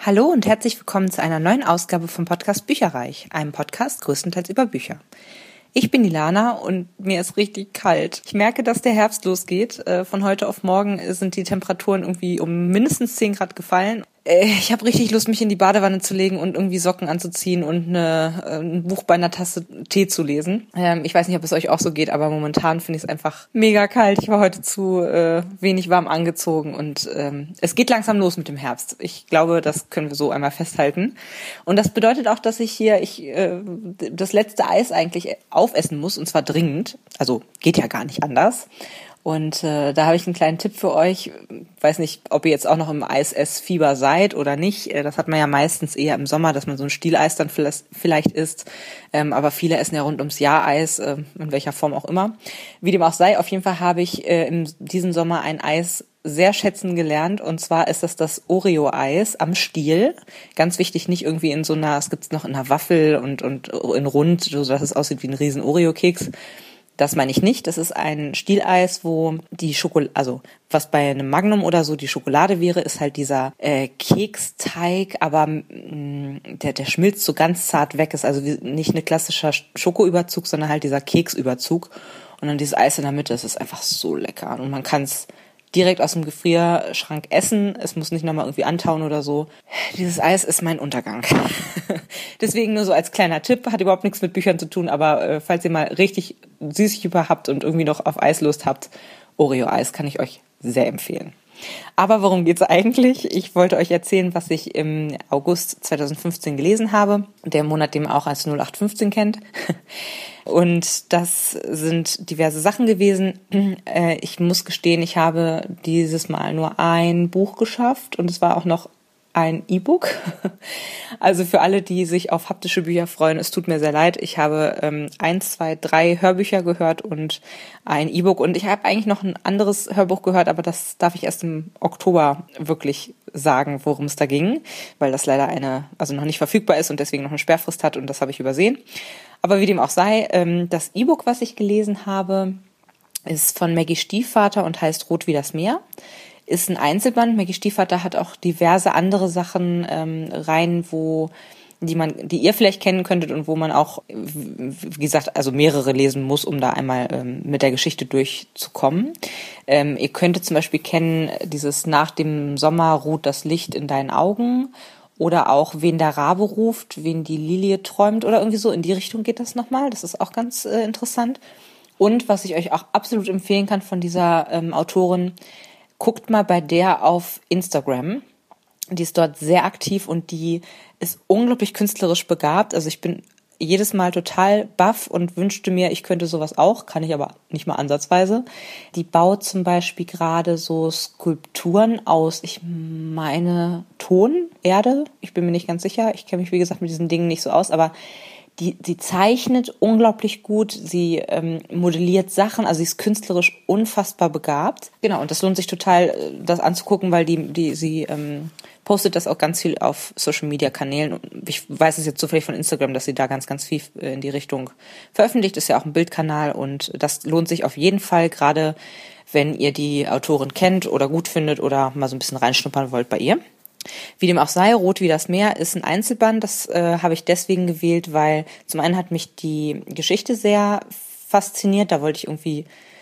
Hallo und herzlich willkommen zu einer neuen Ausgabe vom Podcast Bücherreich, einem Podcast größtenteils über Bücher. Ich bin die Lana und mir ist richtig kalt. Ich merke, dass der Herbst losgeht. Von heute auf morgen sind die Temperaturen irgendwie um mindestens 10 Grad gefallen. Ich habe richtig Lust, mich in die Badewanne zu legen und irgendwie Socken anzuziehen und ein Buch bei einer Tasse Tee zu lesen. Ich weiß nicht, ob es euch auch so geht, aber momentan finde ich es einfach mega kalt. Ich war heute zu wenig warm angezogen und es geht langsam los mit dem Herbst. Ich glaube, das können wir so einmal festhalten. Und das bedeutet auch, dass ich das letzte Eis eigentlich aufessen muss, und zwar dringend. Also geht ja gar nicht anders. Und da habe ich einen kleinen Tipp für euch. Weiß nicht, ob ihr jetzt auch noch im Eisessfieber seid oder nicht. Das hat man ja meistens eher im Sommer, dass man so ein Stieleis dann vielleicht isst. Aber viele essen ja rund ums Jahr Eis, in welcher Form auch immer. Wie dem auch sei, auf jeden Fall habe ich in diesem Sommer ein Eis sehr schätzen gelernt. Und zwar ist das Oreo-Eis am Stiel. Ganz wichtig, nicht irgendwie in so einer, es gibt's noch in einer Waffel und in rund, so dass es aussieht wie ein riesen Oreo-Keks. Das meine ich nicht. Das ist ein Stieleis, wo die Schokolade, also was bei einem Magnum oder so die Schokolade wäre, ist halt dieser Keksteig, aber der schmilzt so ganz zart weg. Ist also nicht ein klassischer Schokoüberzug, sondern halt dieser Keksüberzug. Und dann dieses Eis in der Mitte, das ist einfach so lecker. Und man kann es direkt aus dem Gefrierschrank essen. Es muss nicht nochmal irgendwie antauen oder so. Dieses Eis ist mein Untergang. Deswegen nur so als kleiner Tipp, hat überhaupt nichts mit Büchern zu tun, aber falls ihr mal richtig Süßigkeiten habt und irgendwie noch auf Eislust habt, Oreo-Eis kann ich euch sehr empfehlen. Aber worum geht's eigentlich? Ich wollte euch erzählen, was ich im August 2015 gelesen habe. Der Monat, den man auch als 0815 kennt. Und das sind diverse Sachen gewesen. Ich muss gestehen, ich habe dieses Mal nur ein Buch geschafft und es war auch noch ein E-Book. Also für alle, die sich auf haptische Bücher freuen, es tut mir sehr leid. Ich habe 1, 2, 3 Hörbücher gehört und ein E-Book. Und ich habe eigentlich noch ein anderes Hörbuch gehört, aber das darf ich erst im Oktober wirklich sagen, worum es da ging, weil das leider noch nicht verfügbar ist und deswegen noch eine Sperrfrist hat und das habe ich übersehen. Aber wie dem auch sei, das E-Book, was ich gelesen habe, ist von Maggie Stiefvater und heißt Rot wie das Meer. Ist ein Einzelband. Maggie Stiefvater hat auch diverse andere Sachen rein, die ihr vielleicht kennen könntet und wo man auch, wie gesagt, also mehrere lesen muss, um da einmal mit der Geschichte durchzukommen. Ihr könntet zum Beispiel kennen dieses Nach dem Sommer ruht das Licht in deinen Augen oder auch Wen der Rabe ruft, wen die Lilie träumt oder irgendwie so. In die Richtung geht das nochmal. Das ist auch ganz interessant. Und was ich euch auch absolut empfehlen kann von dieser Autorin, guckt mal bei der auf Instagram. Die ist dort sehr aktiv und die ist unglaublich künstlerisch begabt. Also ich bin jedes Mal total baff und wünschte mir, ich könnte sowas auch, kann ich aber nicht mal ansatzweise. Die baut zum Beispiel gerade so Skulpturen aus, ich meine Tonerde. Ich bin mir nicht ganz sicher. Ich kenne mich, wie gesagt, mit diesen Dingen nicht so aus, aber die zeichnet unglaublich gut, sie modelliert Sachen, also sie ist künstlerisch unfassbar begabt. Genau, und das lohnt sich total, das anzugucken, weil sie postet das auch ganz viel auf Social-Media-Kanälen. Ich weiß es jetzt zufällig von Instagram, dass sie da ganz, ganz viel in die Richtung veröffentlicht. Ist ja auch ein Bildkanal und das lohnt sich auf jeden Fall, gerade wenn ihr die Autorin kennt oder gut findet oder mal so ein bisschen reinschnuppern wollt bei ihr. Wie dem auch sei, Rot wie das Meer ist ein Einzelband. Das habe ich deswegen gewählt, weil zum einen hat mich die Geschichte sehr fasziniert. Da wollte ich irgendwie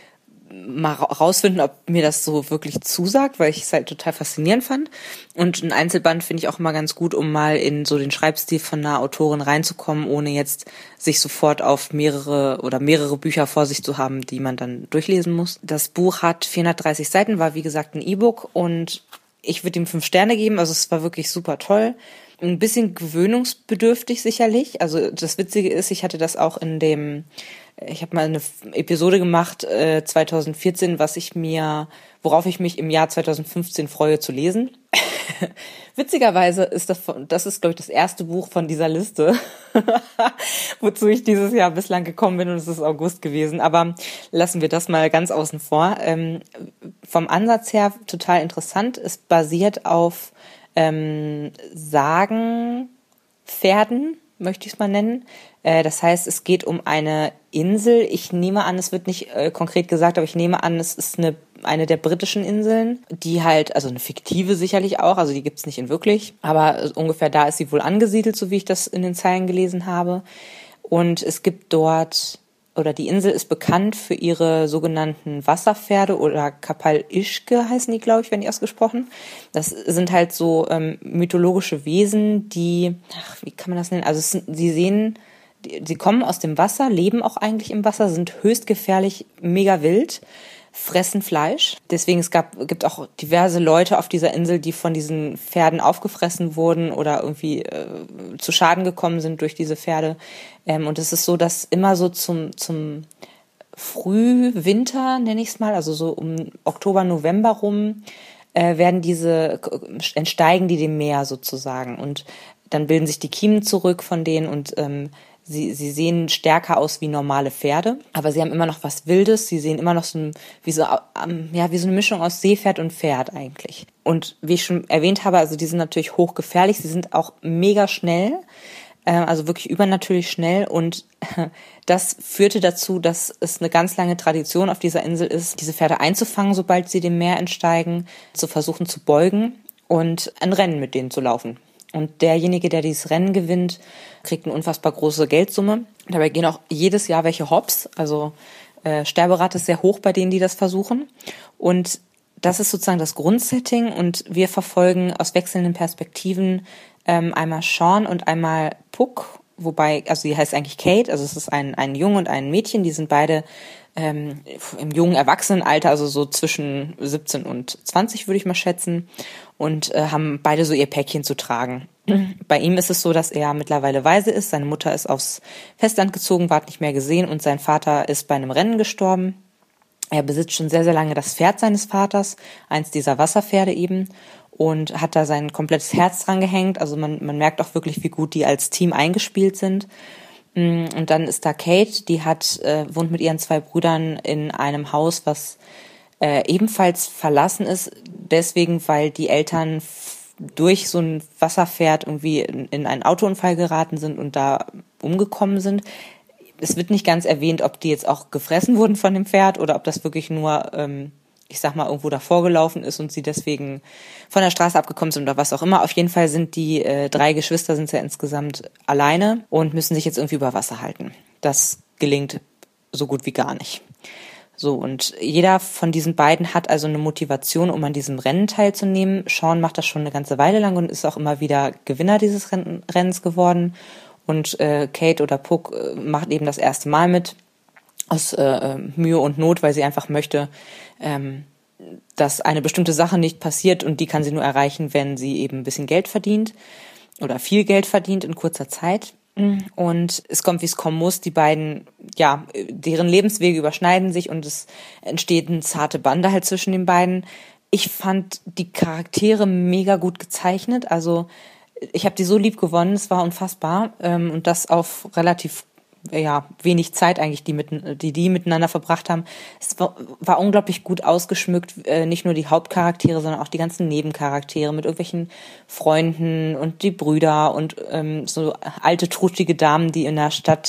mal rausfinden, ob mir das so wirklich zusagt, weil ich es halt total faszinierend fand. Und ein Einzelband finde ich auch immer ganz gut, um mal in so den Schreibstil von einer Autorin reinzukommen, ohne jetzt sich sofort auf mehrere Bücher vor sich zu haben, die man dann durchlesen muss. Das Buch hat 430 Seiten, war wie gesagt ein E-Book und ich würde ihm 5 Sterne geben, also es war wirklich super toll. Ein bisschen gewöhnungsbedürftig sicherlich. Also das Witzige ist, ich hatte das auch ich habe mal eine Episode gemacht 2014, worauf ich mich im Jahr 2015 freue zu lesen. Witzigerweise ist das ist, glaube ich, das erste Buch von dieser Liste, wozu ich dieses Jahr bislang gekommen bin und es ist August gewesen. Aber lassen wir das mal ganz außen vor. Vom Ansatz her total interessant. Es basiert auf Sagenpferden. möchte ich es mal nennen. Das heißt, es geht um eine Insel. Ich nehme an, es wird nicht konkret gesagt, aber ich nehme an, es ist eine der britischen Inseln, die halt, also eine fiktive sicherlich auch, also die gibt's nicht in wirklich, aber ungefähr da ist sie wohl angesiedelt, so wie ich das in den Zeilen gelesen habe. Und es gibt dort, oder die Insel ist bekannt für ihre sogenannten Wasserpferde oder Kapal-Ischke heißen die, glaube ich, werden die ausgesprochen. Das sind halt so mythologische Wesen, die, wie kann man das nennen? Also sie kommen aus dem Wasser, leben auch eigentlich im Wasser, sind höchst gefährlich, mega wild, fressen Fleisch. Deswegen gibt auch diverse Leute auf dieser Insel, die von diesen Pferden aufgefressen wurden oder irgendwie zu Schaden gekommen sind durch diese Pferde. Und es ist so, dass immer so zum Frühwinter, nenne ich es mal, also so um Oktober, November rum, entsteigen die dem Meer sozusagen. Und dann bilden sich die Kiemen zurück von denen und sie sehen stärker aus wie normale Pferde, aber sie haben immer noch was Wildes. Sie sehen immer noch wie so eine Mischung aus Seepferd und Pferd eigentlich. Und wie ich schon erwähnt habe, also die sind natürlich hochgefährlich. Sie sind auch mega schnell, also wirklich übernatürlich schnell. Und das führte dazu, dass es eine ganz lange Tradition auf dieser Insel ist, diese Pferde einzufangen, sobald sie dem Meer entsteigen, zu versuchen zu beugen und ein Rennen mit denen zu laufen. Und derjenige, der dieses Rennen gewinnt, kriegt eine unfassbar große Geldsumme. Dabei gehen auch jedes Jahr welche hops. Also Sterberate ist sehr hoch bei denen, die das versuchen. Und das ist sozusagen das Grundsetting. Und wir verfolgen aus wechselnden Perspektiven einmal Sean und einmal Puck. Wobei, also sie heißt eigentlich Kate. Also es ist ein Junge und ein Mädchen. Die sind beide im jungen Erwachsenenalter, also so zwischen 17 und 20 würde ich mal schätzen, und haben beide so ihr Päckchen zu tragen. Bei ihm ist es so, dass er mittlerweile Waise ist, seine Mutter ist aufs Festland gezogen, ward nicht mehr gesehen und sein Vater ist bei einem Rennen gestorben. Er besitzt schon sehr, sehr lange das Pferd seines Vaters, eins dieser Wasserpferde eben, und hat da sein komplettes Herz dran gehängt. Also man merkt auch wirklich, wie gut die als Team eingespielt sind. Und dann ist da Kate, die wohnt mit ihren 2 Brüdern in einem Haus, was ebenfalls verlassen ist, deswegen, weil die Eltern durch so ein Wasserpferd irgendwie in einen Autounfall geraten sind und da umgekommen sind. Es wird nicht ganz erwähnt, ob die jetzt auch gefressen wurden von dem Pferd oder ob das wirklich nur, ich sag mal, irgendwo davor gelaufen ist und sie deswegen von der Straße abgekommen sind oder was auch immer. Auf jeden Fall sind die 3 Geschwister sind ja insgesamt alleine und müssen sich jetzt irgendwie über Wasser halten. Das gelingt so gut wie gar nicht. So, und jeder von diesen beiden hat also eine Motivation, um an diesem Rennen teilzunehmen. Sean macht das schon eine ganze Weile lang und ist auch immer wieder Gewinner dieses Rennens geworden. Und Kate oder Puck macht eben das erste Mal mit, aus Mühe und Not, weil sie einfach möchte, dass eine bestimmte Sache nicht passiert, und die kann sie nur erreichen, wenn sie eben ein bisschen Geld verdient oder viel Geld verdient in kurzer Zeit. Und es kommt, wie es kommen muss. Die beiden, ja, deren Lebenswege überschneiden sich und es entsteht eine zarte Bande halt zwischen den beiden. Ich fand die Charaktere mega gut gezeichnet. Also ich habe die so lieb gewonnen, es war unfassbar. Und das auf relativ wenig Zeit eigentlich, die miteinander verbracht haben. Es war unglaublich gut ausgeschmückt, nicht nur die Hauptcharaktere, sondern auch die ganzen Nebencharaktere mit irgendwelchen Freunden und die Brüder und so alte, trutschige Damen, die in der Stadt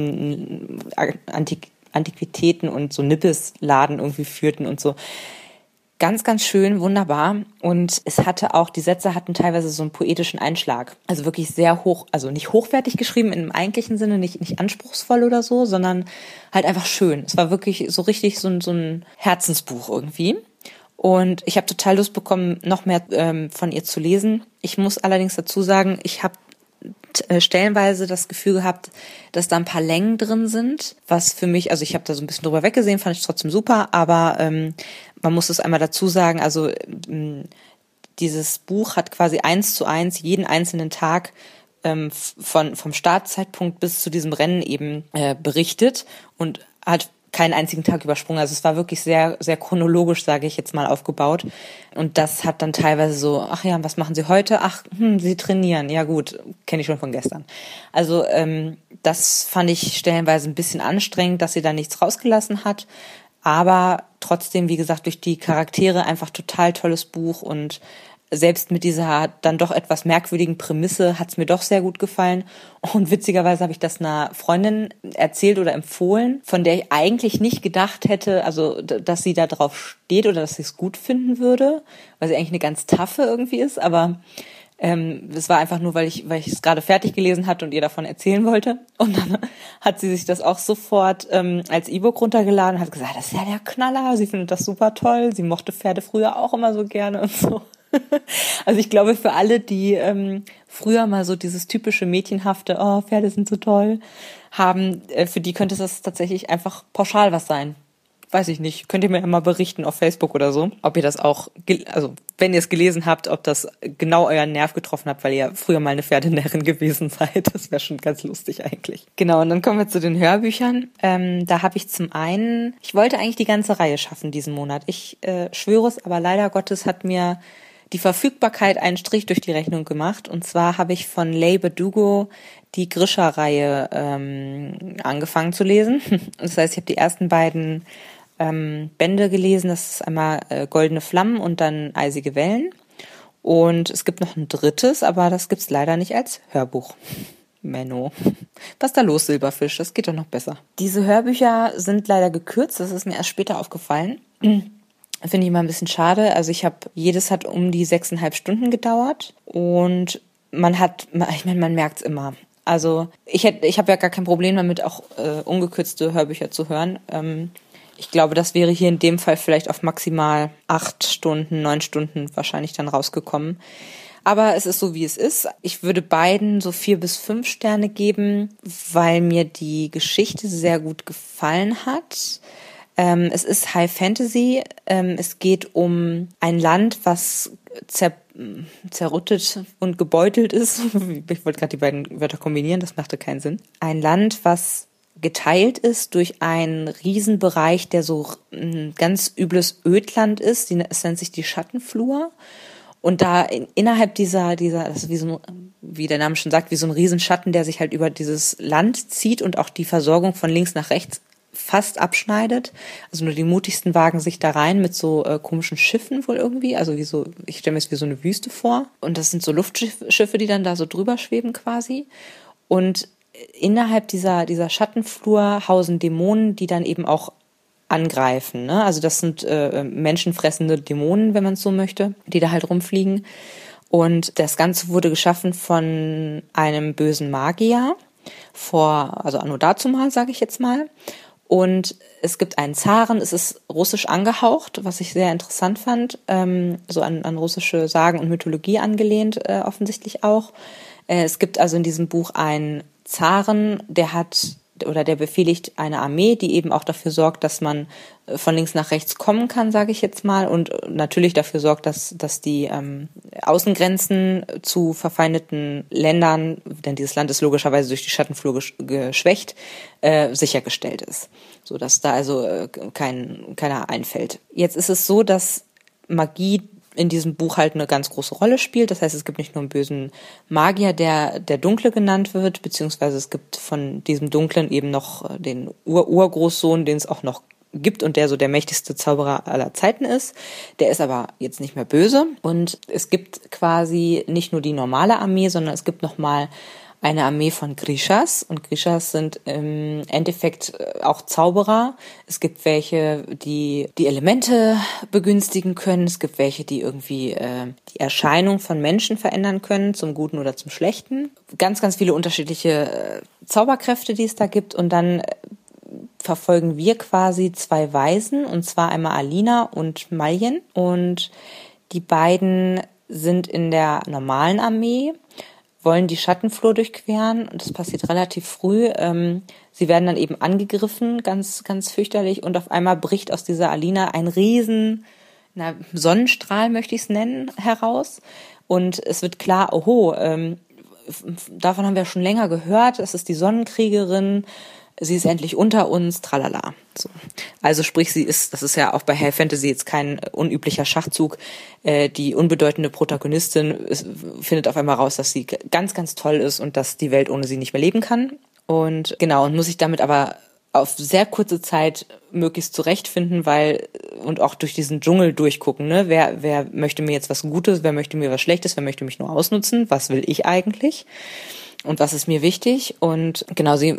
Antiquitäten und so Nippesladen irgendwie führten und so. Ganz, ganz schön, wunderbar. Und die Sätze hatten teilweise so einen poetischen Einschlag. Also wirklich sehr hoch, also nicht hochwertig geschrieben im eigentlichen Sinne, nicht anspruchsvoll oder so, sondern halt einfach schön. Es war wirklich so richtig so ein Herzensbuch irgendwie. Und ich habe total Lust bekommen, noch mehr von ihr zu lesen. Ich muss allerdings dazu sagen, ich habe stellenweise das Gefühl gehabt, dass da ein paar Längen drin sind, was für mich, also ich habe da so ein bisschen drüber weggesehen, fand ich trotzdem super, aber man muss es einmal dazu sagen, also dieses Buch hat quasi 1:1 jeden einzelnen Tag vom Startzeitpunkt bis zu diesem Rennen eben berichtet und hat keinen einzigen Tag übersprungen. Also es war wirklich sehr, sehr chronologisch, sage ich jetzt mal, aufgebaut. Und das hat dann teilweise so, ach ja, was machen Sie heute? Ach, Sie trainieren. Ja gut, kenne ich schon von gestern. Also das fand ich stellenweise ein bisschen anstrengend, dass sie da nichts rausgelassen hat. Aber trotzdem, wie gesagt, durch die Charaktere einfach total tolles Buch und selbst mit dieser dann doch etwas merkwürdigen Prämisse hat's mir doch sehr gut gefallen. Und witzigerweise habe ich das einer Freundin erzählt oder empfohlen, von der ich eigentlich nicht gedacht hätte, also dass sie da drauf steht oder dass sie es gut finden würde, weil sie eigentlich eine ganz taffe irgendwie ist. Aber es war einfach nur, weil ich es gerade fertig gelesen hatte und ihr davon erzählen wollte. Und dann hat sie sich das auch sofort als E-Book runtergeladen und hat gesagt, das ist ja der Knaller, sie findet das super toll, sie mochte Pferde früher auch immer so gerne und so. Also ich glaube, für alle, die früher mal so dieses typische Mädchenhafte, oh, Pferde sind so toll, haben, für die könnte das tatsächlich einfach pauschal was sein. Weiß ich nicht. Könnt ihr mir ja mal berichten auf Facebook oder so, ob ihr das auch, also wenn ihr es gelesen habt, ob das genau euren Nerv getroffen hat, weil ihr früher mal eine Pferdenärrin gewesen seid. Das wäre schon ganz lustig eigentlich. Genau, und dann kommen wir zu den Hörbüchern. Da habe ich zum einen, ich wollte eigentlich die ganze Reihe schaffen diesen Monat. Ich schwöre es, aber leider Gottes hat mir die Verfügbarkeit einen Strich durch die Rechnung gemacht. Und zwar habe ich von Leigh Bardugo die Grisha-Reihe angefangen zu lesen. Das heißt, ich habe die ersten beiden Bände gelesen. Das ist einmal Goldene Flammen und dann Eisige Wellen. Und es gibt noch ein drittes, aber das gibt's leider nicht als Hörbuch. Menno. Was ist da los, Silberfisch? Das geht doch noch besser. Diese Hörbücher sind leider gekürzt. Das ist mir erst später aufgefallen. Finde ich immer ein bisschen schade. Also jedes hat um die 6,5 Stunden gedauert. Und man merkt's immer. Also ich habe ja gar kein Problem damit, auch ungekürzte Hörbücher zu hören. Ich glaube, das wäre hier in dem Fall vielleicht auf maximal 8 Stunden, 9 Stunden wahrscheinlich dann rausgekommen. Aber es ist so, wie es ist. Ich würde beiden so 4 bis 5 Sterne geben, weil mir die Geschichte sehr gut gefallen hat. Es ist High Fantasy. Es geht um ein Land, was zerrüttet und gebeutelt ist. Ich wollte gerade die beiden Wörter kombinieren, das machte keinen Sinn. Ein Land, was geteilt ist durch einen Riesenbereich, der so ein ganz übles Ödland ist. Es nennt sich die Schattenflur. Und da innerhalb dieser, das ist wie der Name schon sagt, wie so ein Riesenschatten, der sich halt über dieses Land zieht und auch die Versorgung von links nach rechts fast abschneidet. Also nur die mutigsten wagen sich da rein mit so komischen Schiffen wohl irgendwie. Also ich stelle mir es wie so eine Wüste vor. Und das sind so Luftschiffe, die dann da so drüber schweben quasi. Und innerhalb dieser Schattenflur hausen Dämonen, die dann eben auch angreifen. Ne? Also das sind menschenfressende Dämonen, wenn man es so möchte, die da halt rumfliegen. Und das Ganze wurde geschaffen von einem bösen Magier also anno dazumal, sage ich jetzt mal. Und es gibt einen Zaren, es ist russisch angehaucht, was ich sehr interessant fand, so an russische Sagen und Mythologie angelehnt, offensichtlich auch. Es gibt also in diesem Buch einen Zaren, der befehligt eine Armee, die eben auch dafür sorgt, dass man von links nach rechts kommen kann, sage ich jetzt mal, und natürlich dafür sorgt, dass die Außengrenzen zu verfeindeten Ländern, denn dieses Land ist logischerweise durch die Schattenflur geschwächt, sichergestellt ist, so dass da also keiner einfällt. Jetzt ist es so, dass Magie in diesem Buch halt eine ganz große Rolle spielt. Das heißt, es gibt nicht nur einen bösen Magier, der Dunkle genannt wird, beziehungsweise es gibt von diesem Dunklen eben noch den Urgroßsohn, den es auch noch gibt und der so der mächtigste Zauberer aller Zeiten ist. Der ist aber jetzt nicht mehr böse. Und es gibt quasi nicht nur die normale Armee, sondern es gibt nochmal eine Armee von Grishas. Und Grishas sind im Endeffekt auch Zauberer. Es gibt welche, die Elemente begünstigen können. Es gibt welche, die irgendwie die Erscheinung von Menschen verändern können, zum Guten oder zum Schlechten. Ganz, ganz viele unterschiedliche Zauberkräfte, die es da gibt. Und dann verfolgen wir quasi 2 Waisen, und zwar einmal Alina und Maljen. Und die beiden sind in der normalen Armee, wollen die Schattenflur durchqueren, und das passiert relativ früh. Sie werden dann eben angegriffen, ganz, ganz fürchterlich, und auf einmal bricht aus dieser Alina ein riesen Sonnenstrahl, möchte ich es nennen, heraus. Und es wird klar, davon haben wir schon länger gehört, das ist die Sonnenkriegerin, sie ist endlich unter uns, tralala. So. Also sprich, das ist ja auch bei High Fantasy jetzt kein unüblicher Schachzug. Die unbedeutende Protagonistin findet auf einmal raus, dass sie ganz, ganz toll ist und dass die Welt ohne sie nicht mehr leben kann. Und genau, und muss sich damit aber auf sehr kurze Zeit möglichst zurechtfinden, weil und auch durch diesen Dschungel durchgucken, ne? Wer möchte mir jetzt was Gutes, wer möchte mir was Schlechtes, wer möchte mich nur ausnutzen, was will ich eigentlich? Und was ist mir wichtig? Und genau, sie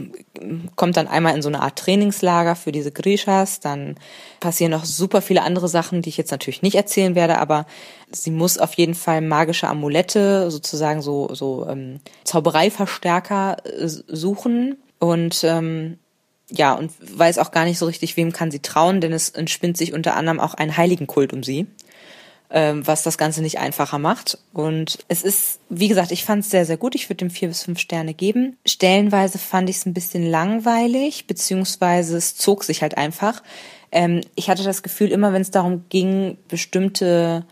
kommt dann einmal in so eine Art Trainingslager für diese Grishas. Dann passieren noch super viele andere Sachen, die ich jetzt natürlich nicht erzählen werde, aber sie muss auf jeden Fall magische Amulette, sozusagen so Zaubereiverstärker suchen. Und ja, und weiß auch gar nicht so richtig, wem kann sie trauen, denn es entspinnt sich unter anderem auch ein Heiligenkult um sie, was das Ganze nicht einfacher macht. Und es ist, wie gesagt, ich fand es sehr, sehr gut. Ich würde dem 4 bis 5 Sterne geben. Stellenweise fand ich es ein bisschen langweilig, beziehungsweise es zog sich halt einfach. Ich hatte das Gefühl, immer wenn es darum ging, bestimmte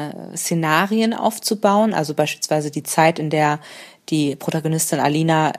Szenarien aufzubauen, also beispielsweise die Zeit, in der die Protagonistin Alina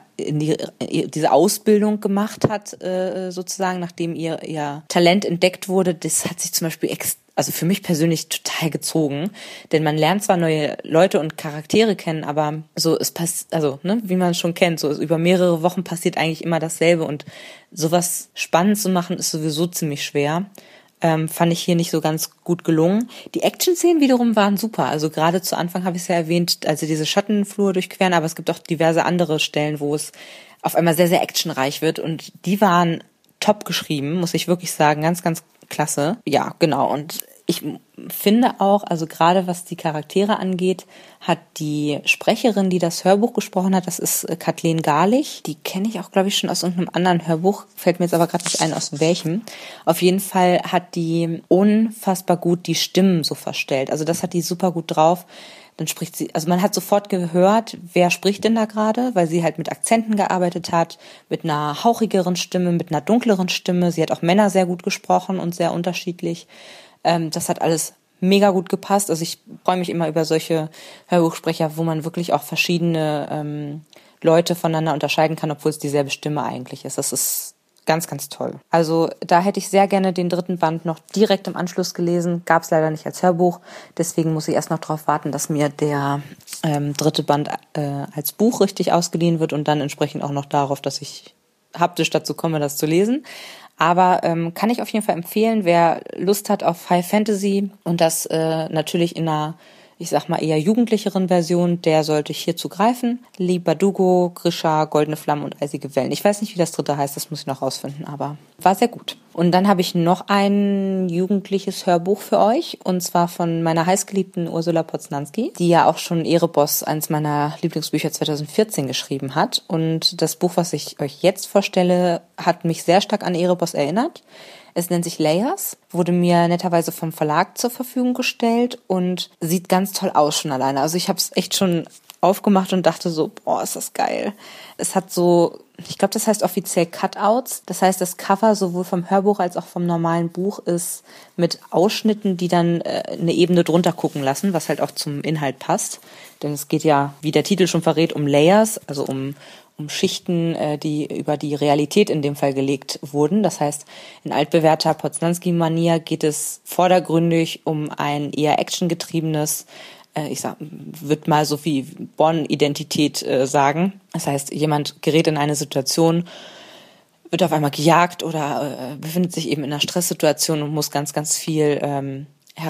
diese Ausbildung gemacht hat, sozusagen, nachdem ihr Talent entdeckt wurde, das hat sich zum Beispiel also für mich persönlich total gezogen, denn man lernt zwar neue Leute und Charaktere kennen, aber so es passt, also ne, wie man schon kennt, so über mehrere Wochen passiert eigentlich immer dasselbe und sowas spannend zu machen ist sowieso ziemlich schwer. Fand ich hier nicht so ganz gut gelungen. Die Action-Szenen wiederum waren super. Also gerade zu Anfang habe ich es ja erwähnt, also diese Schattenflur durchqueren, aber es gibt auch diverse andere Stellen, wo es auf einmal sehr, sehr actionreich wird und die waren top geschrieben, muss ich wirklich sagen. Ganz, ganz klasse. Ja, genau. Und ich finde auch, also gerade was die Charaktere angeht, hat die Sprecherin, die das Hörbuch gesprochen hat, das ist Kathleen Garlich. Die kenne ich auch, glaube ich, schon aus irgendeinem anderen Hörbuch, fällt mir jetzt aber gerade nicht ein, aus welchem. Auf jeden Fall hat die unfassbar gut die Stimmen so verstellt. Also das hat die super gut drauf. Dann spricht sie, also man hat sofort gehört, wer spricht denn da gerade, weil sie halt mit Akzenten gearbeitet hat, mit einer hauchigeren Stimme, mit einer dunkleren Stimme. Sie hat auch Männer sehr gut gesprochen und sehr unterschiedlich. Das hat alles mega gut gepasst. Also ich freue mich immer über solche Hörbuchsprecher, wo man wirklich auch verschiedene Leute voneinander unterscheiden kann, obwohl es dieselbe Stimme eigentlich ist. Das ist ganz, ganz toll. Also da hätte ich sehr gerne den 3. Band noch direkt im Anschluss gelesen. Gab es leider nicht als Hörbuch. Deswegen muss ich erst noch darauf warten, dass mir der 3. Band als Buch richtig ausgeliehen wird und dann entsprechend auch noch darauf, dass ich haptisch dazu komme, das zu lesen. Aber kann ich auf jeden Fall empfehlen, wer Lust hat auf High Fantasy und das natürlich in einer, ich sag mal, eher jugendlicheren Version, der sollte hier zugreifen. Lee Bardugo, Grisha, Goldene Flammen und Eisige Wellen. Ich weiß nicht, wie das 3. heißt, das muss ich noch rausfinden, aber war sehr gut. Und dann habe ich noch ein jugendliches Hörbuch für euch, und zwar von meiner heißgeliebten Ursula Poznanski, die ja auch schon Ereboss, eins meiner Lieblingsbücher 2014 geschrieben hat. Und das Buch, was ich euch jetzt vorstelle, hat mich sehr stark an Ereboss erinnert. Es nennt sich Layers, wurde mir netterweise vom Verlag zur Verfügung gestellt und sieht ganz toll aus schon alleine. Also ich habe es echt schon aufgemacht und dachte so, boah, ist das geil. Es hat so, ich glaube, das heißt offiziell Cutouts. Das heißt, das Cover sowohl vom Hörbuch als auch vom normalen Buch ist mit Ausschnitten, die dann eine Ebene drunter gucken lassen, was halt auch zum Inhalt passt. Denn es geht ja, wie der Titel schon verrät, um Layers, also um Schichten, die über die Realität in dem Fall gelegt wurden. Das heißt, in altbewährter Poznanski-Manier geht es vordergründig um ein eher actiongetriebenes, wird mal so wie Born-Identität sagen. Das heißt, jemand gerät in eine Situation, wird auf einmal gejagt oder befindet sich eben in einer Stresssituation und muss ganz, ganz viel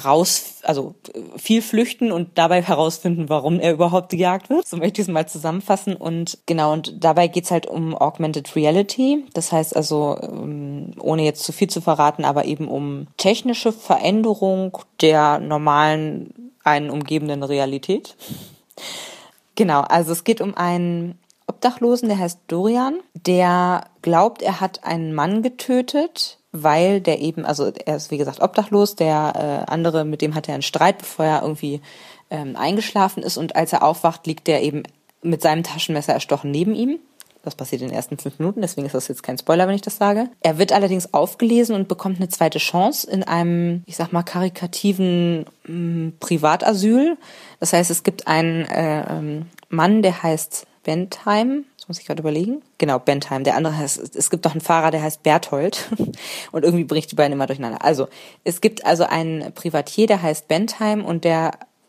viel flüchten und dabei herausfinden, warum er überhaupt gejagt wird. So möchte ich es mal zusammenfassen. Und genau, und dabei geht's halt um Augmented Reality. Das heißt also, ohne jetzt zu viel zu verraten, aber eben um technische Veränderung der normalen, einen umgebenden Realität. Genau, also es geht um einen Obdachlosen, der heißt Dorian, der glaubt, er hat einen Mann getötet, weil der eben, also er ist wie gesagt obdachlos, der andere, mit dem hat er einen Streit, bevor er irgendwie eingeschlafen ist, und als er aufwacht, liegt der eben mit seinem Taschenmesser erstochen neben ihm. Das passiert in den ersten 5 Minuten, deswegen ist das jetzt kein Spoiler, wenn ich das sage. Er wird allerdings aufgelesen und bekommt eine zweite Chance in einem, ich sag mal, karikativen Privatasyl. Das heißt, es gibt einen Mann, der heißt Bentheim. Das muss ich gerade überlegen. Genau, Bentheim. Der andere heißt, es gibt doch einen Fahrer, der heißt Berthold. Und irgendwie bringe ich die beiden immer durcheinander. Also, es gibt also einen Privatier, der heißt Bentheim, und der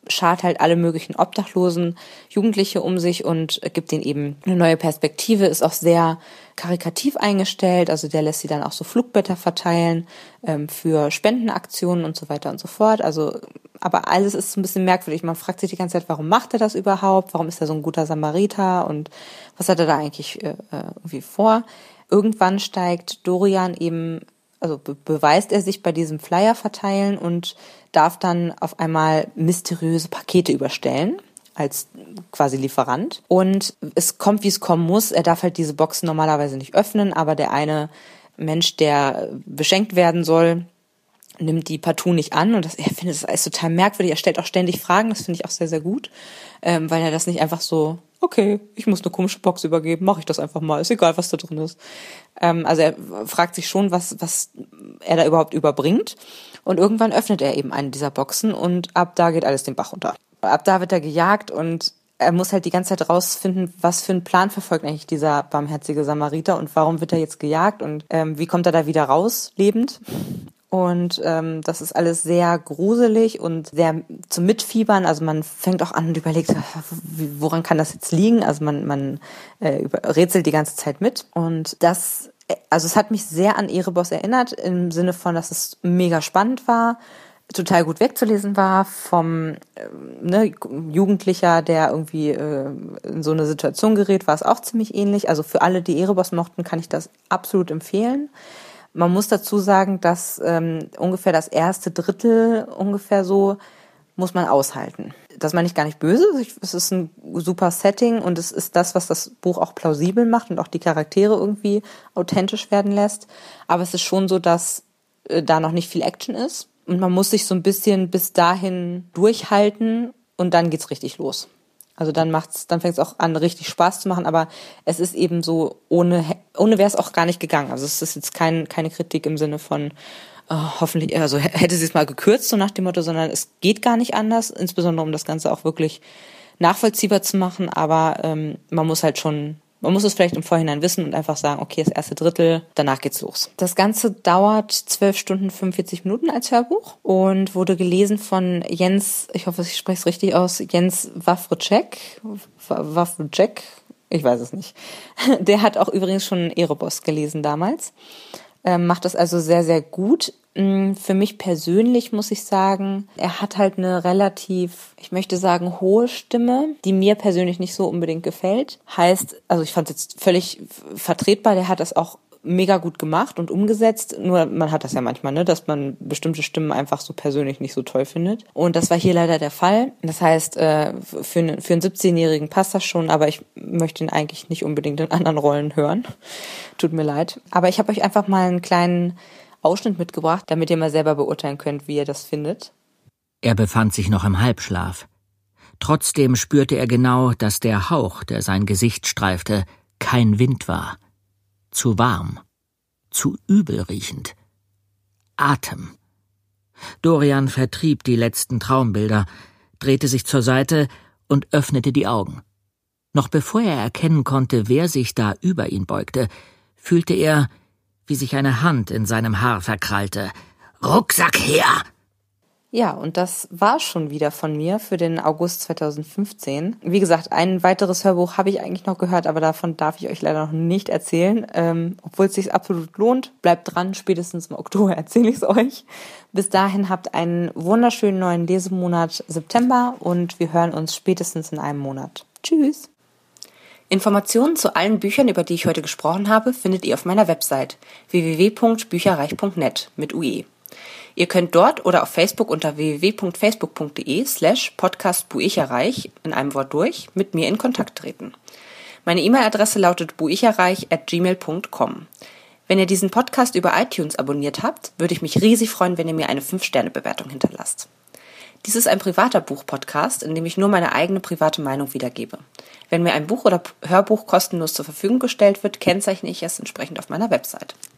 schart halt alle möglichen obdachlosen Jugendliche um sich und gibt denen eben eine neue Perspektive, ist auch sehr karikativ eingestellt, also der lässt sie dann auch so Flugblätter verteilen für Spendenaktionen und so weiter und so fort. Also, aber alles ist ein bisschen merkwürdig. Man fragt sich die ganze Zeit, warum macht er das überhaupt? Warum ist er so ein guter Samariter? Und was hat er da eigentlich irgendwie vor? Irgendwann steigt Dorian eben, also beweist er sich bei diesem Flyer verteilen und darf dann auf einmal mysteriöse Pakete überstellen als quasi Lieferant. Und es kommt, wie es kommen muss. Er darf halt diese Boxen normalerweise nicht öffnen, aber der eine Mensch, der beschenkt werden soll, nimmt die partout nicht an. Und er findet das alles total merkwürdig. Er stellt auch ständig Fragen, das finde ich auch sehr, sehr gut, weil er das nicht einfach so, okay, ich muss eine komische Box übergeben, mache ich das einfach mal, ist egal, was da drin ist. Also er fragt sich schon, was er da überhaupt überbringt. Und irgendwann öffnet er eben eine dieser Boxen und ab da geht alles den Bach runter. Ab da wird er gejagt und er muss halt die ganze Zeit rausfinden, was für einen Plan verfolgt eigentlich dieser barmherzige Samariter und warum wird er jetzt gejagt und wie kommt er da wieder raus, lebend. Und das ist alles sehr gruselig und sehr zum Mitfiebern. Also man fängt auch an und überlegt, woran kann das jetzt liegen? Also man rätselt die ganze Zeit mit. Und also es hat mich sehr an Erebos erinnert, im Sinne von, dass es mega spannend war, total gut wegzulesen war vom Jugendlicher, der irgendwie in so eine Situation gerät, war es auch ziemlich ähnlich. Also für alle, die Erebos mochten, kann ich das absolut empfehlen. Man muss dazu sagen, dass ungefähr das erste Drittel ungefähr so muss man aushalten. Das meine ich gar nicht böse. Es ist ein super Setting und es ist das, was das Buch auch plausibel macht und auch die Charaktere irgendwie authentisch werden lässt. Aber es ist schon so, dass da noch nicht viel Action ist. Und man muss sich so ein bisschen bis dahin durchhalten und dann geht's richtig los. Also dann fängt es auch an, richtig Spaß zu machen, aber es ist eben so, ohne wäre es auch gar nicht gegangen. Also es ist jetzt keine Kritik im Sinne von, hoffentlich, also hätte sie es mal gekürzt, so nach dem Motto, sondern es geht gar nicht anders, insbesondere um das Ganze auch wirklich nachvollziehbar zu machen, aber man muss es vielleicht im Vorhinein wissen und einfach sagen, okay, das erste Drittel, danach geht's los. Das Ganze dauert 12 Stunden 45 Minuten als Hörbuch und wurde gelesen von Jens, ich hoffe, ich spreche es richtig aus, Jens Wawrczyk, ich weiß es nicht. Der hat auch übrigens schon Erebos gelesen damals. Macht das also sehr, sehr gut. Für mich persönlich muss ich sagen, er hat halt eine relativ, ich möchte sagen, hohe Stimme, die mir persönlich nicht so unbedingt gefällt. Heißt, also ich fand es jetzt völlig vertretbar, der hat das auch mega gut gemacht und umgesetzt. Nur man hat das ja manchmal, ne, dass man bestimmte Stimmen einfach so persönlich nicht so toll findet. Und das war hier leider der Fall. Das heißt, für einen 17-Jährigen passt das schon, aber ich möchte ihn eigentlich nicht unbedingt in anderen Rollen hören. Tut mir leid. Aber ich habe euch einfach mal einen kleinen Ausschnitt mitgebracht, damit ihr mal selber beurteilen könnt, wie ihr das findet. Er befand sich noch im Halbschlaf. Trotzdem spürte er genau, dass der Hauch, der sein Gesicht streifte, kein Wind war. Zu warm, zu übelriechend. Atem. Dorian vertrieb die letzten Traumbilder, drehte sich zur Seite und öffnete die Augen. Noch bevor er erkennen konnte, wer sich da über ihn beugte, fühlte er, wie sich eine Hand in seinem Haar verkrallte. »Rucksack her!« Ja, und das war schon wieder von mir für den August 2015. Wie gesagt, ein weiteres Hörbuch habe ich eigentlich noch gehört, aber davon darf ich euch leider noch nicht erzählen. Obwohl es sich absolut lohnt, bleibt dran, spätestens im Oktober erzähle ich es euch. Bis dahin habt einen wunderschönen neuen Lesemonat September und wir hören uns spätestens in einem Monat. Tschüss! Informationen zu allen Büchern, über die ich heute gesprochen habe, findet ihr auf meiner Website www.bücherreich.net mit UE. Ihr könnt dort oder auf Facebook unter www.facebook.de/podcastbuicherreich in einem Wort durch mit mir in Kontakt treten. Meine E-Mail-Adresse lautet buicherreich@gmail.com. Wenn ihr diesen Podcast über iTunes abonniert habt, würde ich mich riesig freuen, wenn ihr mir eine 5-Sterne-Bewertung hinterlasst. Dies ist ein privater Buch-Podcast, in dem ich nur meine eigene private Meinung wiedergebe. Wenn mir ein Buch oder Hörbuch kostenlos zur Verfügung gestellt wird, kennzeichne ich es entsprechend auf meiner Website.